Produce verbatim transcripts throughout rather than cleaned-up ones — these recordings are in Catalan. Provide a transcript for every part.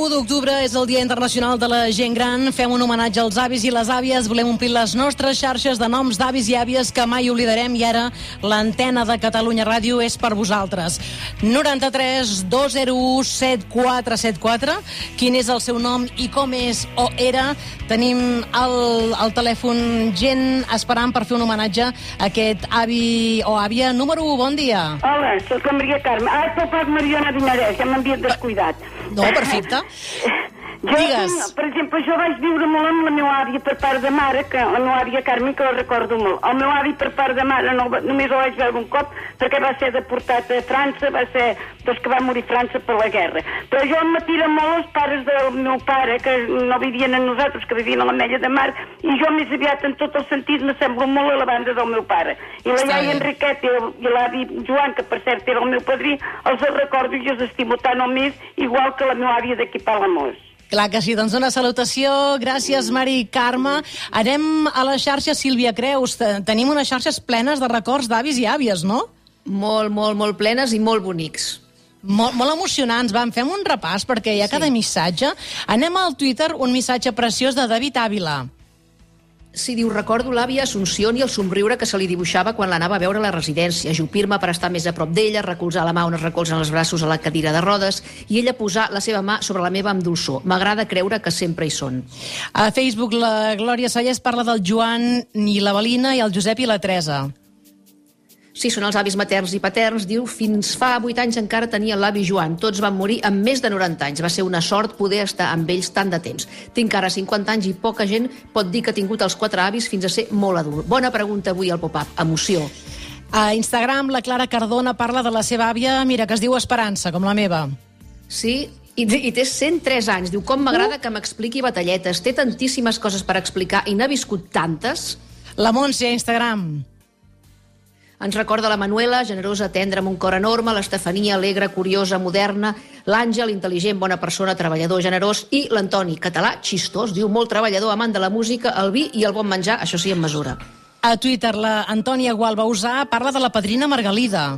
u d'octubre és el Dia Internacional de la Gent Gran. Fem un homenatge als avis i les àvies. Volem omplir les nostres xarxes de noms d'avis i àvies que mai oblidarem, i ara l'antena de Catalunya Ràdio és per vosaltres. noranta-tres dos zero u set quatre set quatre. Quin és el seu nom i com és o era? Tenim al, al telèfon gent esperant per fer un homenatge a aquest avi o àvia. Número u, bon dia. Hola, soc la Maria Carme. Ah, és pel Parc Mariona Vinarès, ja m'havien descuidat. No, perfecte. Jo, Digues. per exemple, jo vaig viure molt amb la meva àvia per part de mare, que la meva àvia Carme, que la recordo molt. El meu avi per part de mare no, només el vaig veure un cop, perquè va ser deportat a França, va ser doncs que va morir a França per la guerra. Però jo em m'atira molt els pares del meu pare, que no vivien amb nosaltres, que vivien a l'Ametlla de Mar, i jo més aviat en tot el sentit m'assemblo molt a la banda del meu pare. I la Està iaia bé. Enriqueta i l'avi Joan, que per cert era el meu padrí, els recordo i els estimo tant o més, igual que la meva àvia d'aquí Palamós. Clar que sí, doncs una salutació. Gràcies, Mari Carme. Anem a la xarxa Sílvia Creus. Tenim unes xarxes plenes de records d'avis i àvies, no? Molt, molt, molt plenes i molt bonics. Molt, molt emocionants. Vam, fem un repàs perquè hi ha cada missatge. Anem al Twitter, un missatge preciós de David Ávila. Sí, diu, recordo l'àvia Assumpción i el somriure que se li dibuixava quan l'anava a veure a la residència, ajupir-me per estar més a prop d'ella, recolzar la mà on es recolzen els braços a la cadira de rodes i ella posar la seva mà sobre la meva amb dolçor. M'agrada creure que sempre hi són. A Facebook, la Glòria Sallés parla del Joan i la Belina i el Josep i la Teresa. Sí, són els avis materns i paterns. Diu, fins fa vuit anys encara tenia l'avi Joan. Tots van morir amb més de noranta anys. Va ser una sort poder estar amb ells tant de temps. Tinc ara cinquanta anys i poca gent pot dir que ha tingut els quatre avis fins a ser molt adult. Bona pregunta avui al pop-up. Emoció. A Instagram, la Clara Cardona parla de la seva àvia, mira, que es diu Esperança, com la meva. Sí, i, i té cent tres anys. Diu, com m'agrada que m'expliqui batalletes. Té tantíssimes coses per explicar i n'ha viscut tantes. La Montse, a Instagram. Ens recorda la Manuela, generosa, tendra, amb un cor enorme, l'Estefania, alegre, curiosa, moderna, l'Àngel, intel·ligent, bona persona, treballador, generós, i l'Antoni, català, xistós, diu, molt treballador, amant de la música, el vi i el bon menjar, això sí, en mesura. A Twitter, la Antònia Gualbausà parla de la padrina Margalida.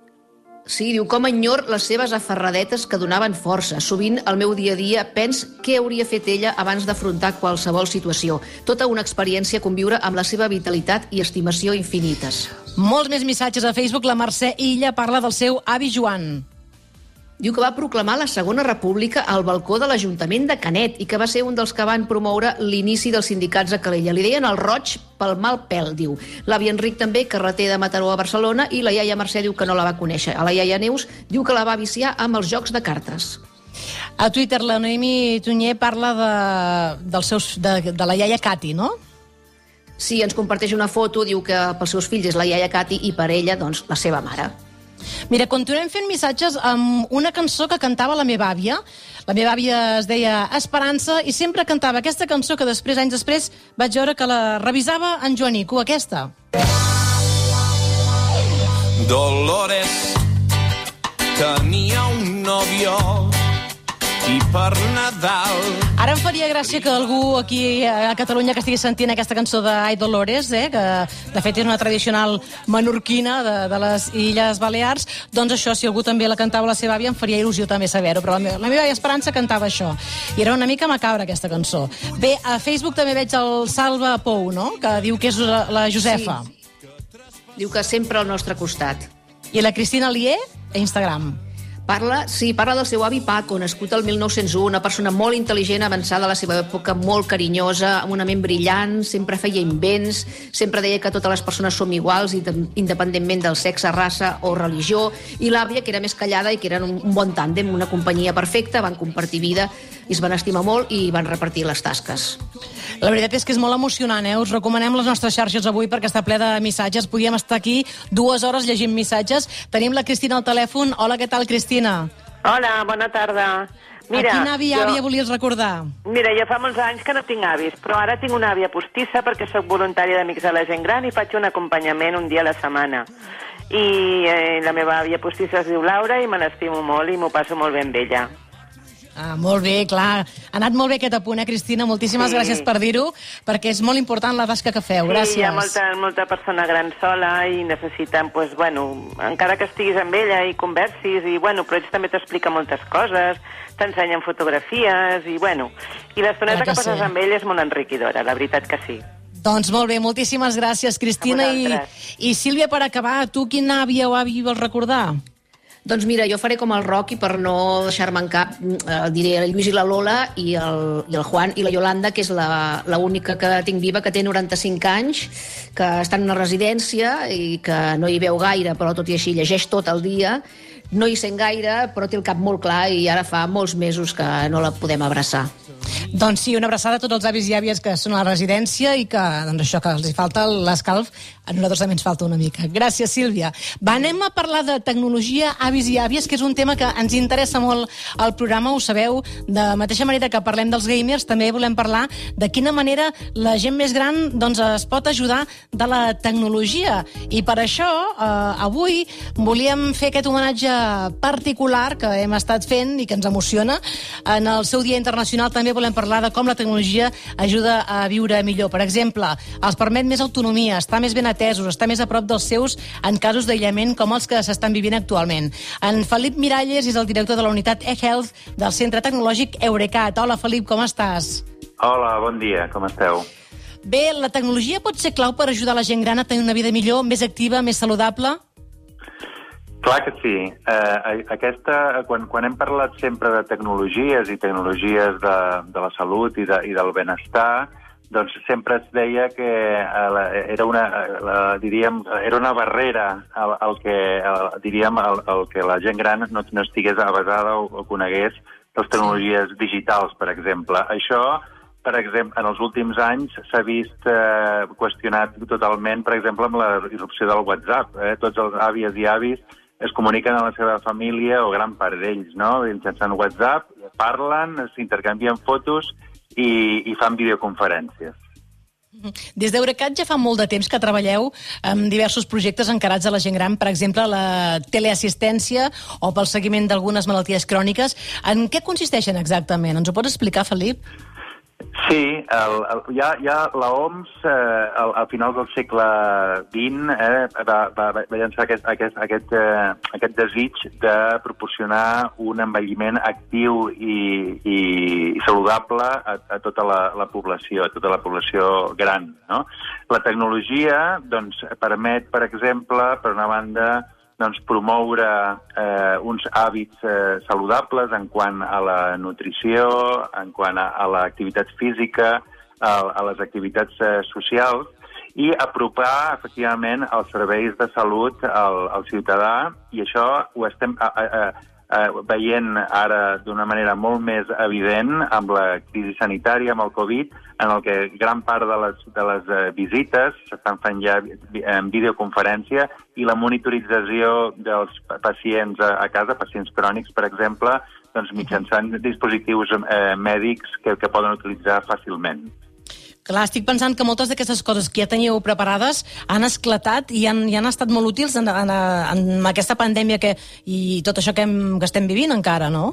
Sí, diu, com enyor les seves aferradetes que donaven força. Sovint, al meu dia a dia, pens què hauria fet ella abans d'afrontar qualsevol situació. Tota una experiència conviure amb la seva vitalitat i estimació infinites. Molts més missatges a Facebook. La Mercè Illa parla del seu avi Joan. Diu que va proclamar la Segona República al balcó de l'Ajuntament de Canet i que va ser un dels que van promoure l'inici dels sindicats a Calella. Li deien el roig pel mal pèl, diu. L'avi Enric també, carreter de Mataró a Barcelona, i la iaia Mercè diu que no la va conèixer. A la iaia Neus diu que la va viciar amb els jocs de cartes. A Twitter, la Noemi Tunyer parla de, dels seus, de, de la iaia Cati, no? Sí, ens comparteix una foto, diu que pels seus fills és la iaia Cati i per ella, doncs, la seva mare. Mira, continuem fent missatges amb una cançó que cantava la meva àvia. La meva àvia es deia Esperança i sempre cantava aquesta cançó que després, anys després, vaig veure que la revisava en Joanico, aquesta. Dolores tenia un novio i per Nadal... Ara em faria gràcia que algú aquí a Catalunya que estigui sentint aquesta cançó d'Ai Dolores, eh, que de fet és una tradicional menorquina de, de les Illes Balears, doncs això, si algú també la cantava a la seva àvia, em faria il·lusió també saber-ho, però la meva, la meva àvia Esperança cantava això, i era una mica macabra aquesta cançó. Bé, a Facebook també veig el Salva Pou, no?, que diu que és la, la Josefa. Sí. Diu que sempre al nostre costat. I la Cristina Lier, a Instagram. Parla, sí, parla del seu avi Paco, nascut el mil nou-cents u, una persona molt intel·ligent, avançada a la seva època, molt carinyosa, amb una ment brillant, sempre feia invents, sempre deia que totes les persones som iguals, independentment del sexe, raça o religió, i l'àvia, que era més callada i que eren un bon tàndem, una companyia perfecta, van compartir vida, i es van estimar molt i van repartir les tasques. La veritat és que és molt emocionant, eh? Us recomanem les nostres xarxes avui perquè està ple de missatges. Podíem estar aquí dues hores llegint missatges. Tenim la Cristina al telèfon. Hola, què tal, Cristina? Hola, bona tarda. Mira, a quin avi i jo... àvia volies recordar? Mira, ja fa molts anys que no tinc avis, però ara tinc una àvia postissa perquè sóc voluntària d'Amics de la Gent Gran i faig un acompanyament un dia a la setmana. I eh, la meva àvia postissa es diu Laura i me l'estimo molt i m'ho passo molt bé amb ella. Ah, molt bé, clar. Ha anat molt bé aquest apunt, eh, Cristina? Moltíssimes sí. gràcies per dir-ho, perquè és molt important la tasca que feu. Gràcies. Sí, hi ha molta, molta persona gran sola i necessiten, pues, bueno, encara que estiguis amb ella i conversis, i, bueno, però ells també t'explica moltes coses, t'ensenyen fotografies, i, bueno, i l'estoneta que, que passes sí. amb ell és molt enriquidora, la veritat que sí. Doncs molt bé, moltíssimes gràcies, Cristina. I, I Sílvia, per acabar, tu quina àvia o avi vols recordar? Doncs mira, jo faré com el Rocky per no deixar-me en cap, eh, diré el Lluís i la Lola i el, i el Juan i la Yolanda, que és l'única que tinc viva, que té noranta-cinc anys, que està en una residència i que no hi veu gaire, però tot i així llegeix tot el dia, no hi sent gaire, però té el cap molt clar i ara fa molts mesos que no la podem abraçar. Doncs sí, una abraçada a tots els avis i àvies que són a la residència i que, doncs això, que els falta l'escalf, a nosaltres també ens falta una mica. Gràcies, Sílvia. Va, anem a parlar de tecnologia, avis i àvies, que és un tema que ens interessa molt al programa, ho sabeu. De mateixa manera que parlem dels gamers, també volem parlar de quina manera la gent més gran doncs, es pot ajudar de la tecnologia. I per això, eh, avui volíem fer aquest homenatge particular que hem estat fent i que ens emociona. En el seu Dia Internacional també volem parlar de com la tecnologia ajuda a viure millor. Per exemple, els permet més autonomia, estar més ben atesos, estar més a prop dels seus en casos d'aïllament com els que s'estan vivint actualment. En Felip Miralles és el director de la unitat eHealth del Centre Tecnològic Eurecat. Hola, Felip, com estàs? Hola, bon dia, com esteu? Bé, la tecnologia pot ser clau per ajudar la gent gran a tenir una vida millor, més activa, més saludable? Clar que sí. Eh, aquesta, quan, quan hem parlat sempre de tecnologies i tecnologies de, de la salut i, de, i del benestar, doncs sempre es deia que eh, era, una, la, diríem, era una barrera al, al que, el, diríem, al, al que la gent gran no, no estigués avasada o, o conegués les tecnologies digitals, per exemple. Això, per exemple, en els últims anys s'ha vist eh, qüestionat totalment, per exemple, amb la irrupció del WhatsApp. Eh? Tots els àvies i avis es comuniquen amb la seva família, o gran part d'ells, no? Mitjançant WhatsApp, parlen, s'intercanvien fotos i, i fan videoconferències. Des d'Eurecat ja fa molt de temps que treballeu amb diversos projectes encarats a la gent gran, per exemple, la teleassistència o pel seguiment d'algunes malalties cròniques. En què consisteixen exactament? Ens ho pots explicar, Felip? Sí, el, el, ja, ja l'O M S eh, al, al final del segle vint eh, va, va, va llançar aquest, aquest, aquest, eh, aquest desig de proporcionar un envelliment actiu i, i, i saludable a, a tota la, la població, a tota la població gran, no? La tecnologia doncs, permet, per exemple, per una banda, doncs, promoure eh, uns hàbits eh, saludables en quant a la nutrició, en quant a, a l'activitat física, a, a les activitats eh, socials, i apropar, efectivament, els serveis de salut al, al ciutadà, i això ho estem a, a, a, veient ara d'una manera molt més evident amb la crisi sanitària, amb el Covid, en el que gran part de les, de les uh, visites s'estan fent ja en videoconferència i la monitorització dels pacients a, a casa, pacients crònics, per exemple, doncs mitjançant dispositius eh, mèdics que, que poden utilitzar fàcilment. Clar, estic pensant que moltes d'aquestes coses que ja teníeu preparades han esclatat i han, i han estat molt útils en, en, en aquesta pandèmia que, i tot això que, hem, que estem vivint encara, no?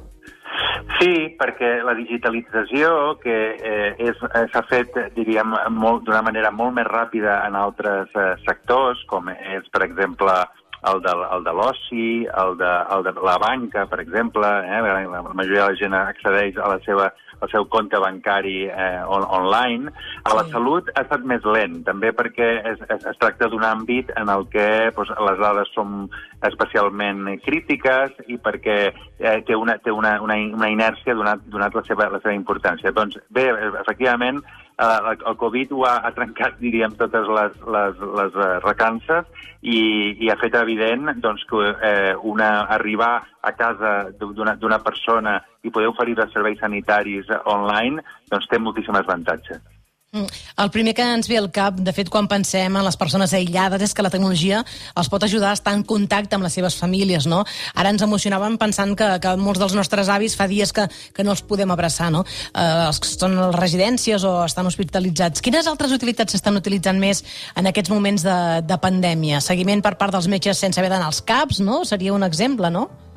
Sí, perquè la digitalització que eh, s'ha fet, diríem, d'una manera molt més ràpida en altres eh, sectors, com és, per exemple, el de, el de l'oci, el, de, el de la banca, per exemple, eh, la majoria de la gent accedeix a la seva el seu compte bancari eh, on, online. A la salut ha estat més lent, també perquè es, es, es tracta d'un àmbit en el que doncs, les dades són especialment crítiques i perquè eh, té, una, té una, una, una inèrcia donat, donat la, seva, la seva importància. Doncs bé, efectivament, eh, el Covid ho ha, ha trencat, diríem, totes les, les, les recances i, i ha fet evident doncs, que eh, una, arribar a casa d'una persona i poder oferir els serveis sanitaris online, doncs té moltíssims avantatges. El primer que ens ve al cap, de fet, quan pensem en les persones aïllades, és que la tecnologia els pot ajudar a estar en contacte amb les seves famílies, no? Ara ens emocionàvem pensant que, que molts dels nostres avis fa dies que, que no els podem abraçar, no? Eh, els que estan a les residències o estan hospitalitzats. Quines altres utilitats s'estan utilitzant més en aquests moments de, de pandèmia? Seguiment per part dels metges sense haver d'anar als CAPs, no? Seria un exemple, no?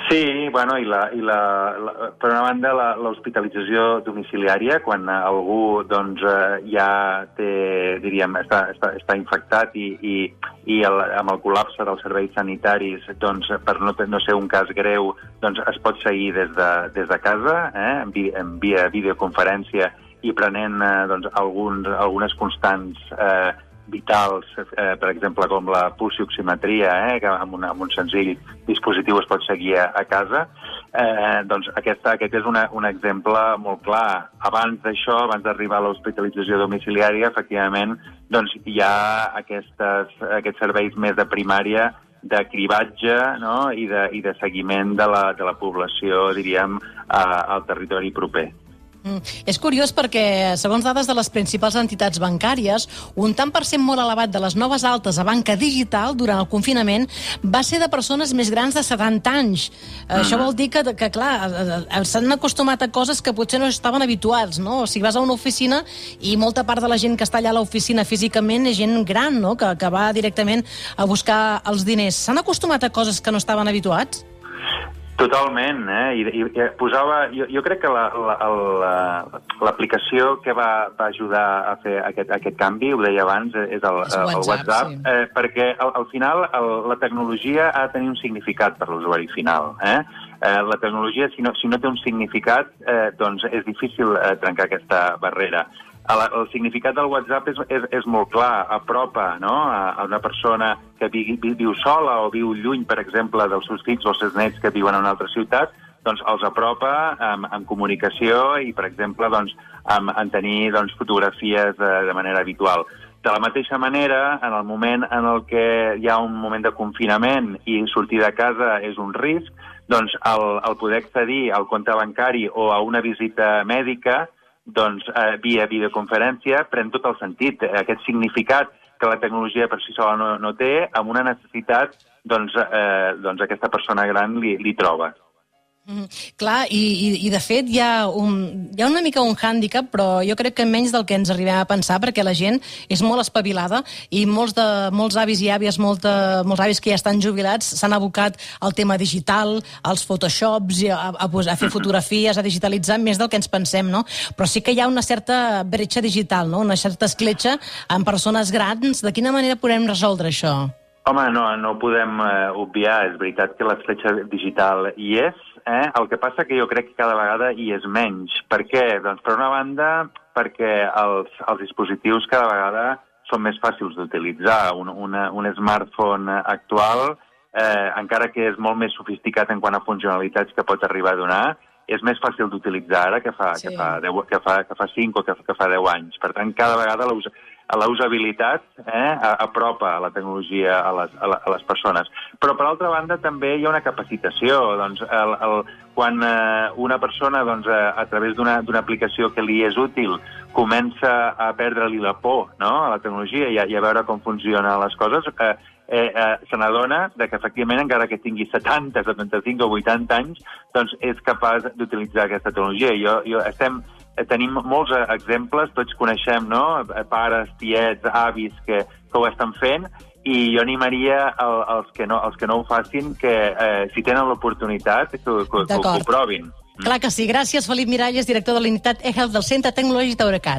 Sí, bueno, i, la, i la, la, per una banda l'hospitalització domiciliària, quan algú doncs, ja té, diríem, està, està, està infectat i, i, i el, amb el col·lapse dels serveis sanitaris, doncs, per no, no ser un cas greu, doncs, es pot seguir des de, des de casa, eh, en, vi, en via videoconferència i prenent eh, doncs, alguns, algunes constants eh, vitals, eh, per exemple, com la pulsioximetria, eh, que amb, una, amb un senzill dispositiu es pot seguir a, a casa, eh, doncs aquesta, aquest és una, un exemple molt clar. Abans d'això, abans d'arribar a l'hospitalització domiciliària, efectivament, doncs hi ha aquestes, aquests serveis més de primària de cribatge, no? I, de, i de seguiment de la, de la població, diríem, a, al territori proper. Mm. És curiós perquè, segons dades de les principals entitats bancàries, un tant per cent molt elevat de les noves altes a banca digital durant el confinament va ser de persones més grans de setanta anys. Mm. Això vol dir que, que clar, s'han acostumat a coses que potser no estaven habituats, no? O sigui, vas a una oficina i molta part de la gent que està allà a l'oficina físicament és gent gran, no? Que, que va directament a buscar els diners. S'han acostumat a coses que no estaven habituats? Totalment, eh? I, i, i posava... Jo, jo crec que l'aplicació la, la, que va, va ajudar a fer aquest, aquest canvi, ho deia abans, és el, el WhatsApp, WhatsApp sí. eh, perquè al, al final el, la tecnologia ha de tenir un significat per l'usuari final. Eh? Eh, la tecnologia, si no, si no té un significat, eh, doncs és difícil eh, trencar aquesta barrera. El, el significat del WhatsApp és, és, és molt clar, apropa, no? a, a una persona que vi, vi, viu sola o viu lluny, per exemple, dels seus fills o els seus nets que viuen en una altra ciutat, doncs els apropa amb, amb comunicació i, per exemple, doncs, amb, en tenir doncs, fotografies de, de manera habitual. De la mateixa manera, en el moment en el que hi ha un moment de confinament i sortir de casa és un risc, doncs el, el poder accedir al compte bancari o a una visita mèdica doncs, eh, via videoconferència, pren tot el sentit. Aquest significat que la tecnologia per si sola no, no té, amb una necessitat, doncs, eh, doncs aquesta persona gran li, li troba. Mm, clar, i, i, i de fet hi ha, un, hi ha una mica un hàndicap, però jo crec que menys del que ens arribem a pensar, perquè la gent és molt espavilada i molts, de, molts avis i àvies, molta, molts avis que ja estan jubilats s'han abocat al tema digital, als photoshops, a, a, a fer fotografies, a digitalitzar més del que ens pensem, no? Però sí que hi ha una certa bretxa digital, no? Una certa escletxa amb persones grans. De quina manera podem resoldre això? Home, no, no podem uh, obviar. És veritat que l'escletxa digital hi és. Eh? El que passa que jo crec que cada vegada hi és menys. Per què? Doncs per una banda, perquè els, els dispositius cada vegada són més fàcils d'utilitzar. Un, una, un smartphone actual, eh, encara que és molt més sofisticat en quant a funcionalitats que pot arribar a donar, és més fàcil d'utilitzar ara que fa, sí. que, fa deu, que, fa, que fa cinc o que, que fa deu anys. Per tant, cada vegada la, la usabilitat eh, apropa la tecnologia a les, a, la, a les persones. Però, per altra banda, també hi ha una capacitació. Doncs, el, el, quan eh, una persona, doncs, a, a través d'una aplicació que li és útil, comença a perdre-li la por, no?, a la tecnologia i a, i a veure com funcionen les coses, eh, Eh, eh, se n'adona que efectivament, encara que tingui setanta, setanta-cinc o vuitanta anys, doncs és capaç d'utilitzar aquesta tecnologia. Jo, jo estem, tenim molts exemples, tots coneixem, no?, pares, tiets, avis que, que ho estan fent, i jo animaria el, els, que no, els que no ho facin, que eh, si tenen l'oportunitat, que, que, que, que ho provin. Clar que sí. Gràcies, Felip Miralles, director de la unitat eHealth del Centre Tecnològic d'Eurecat.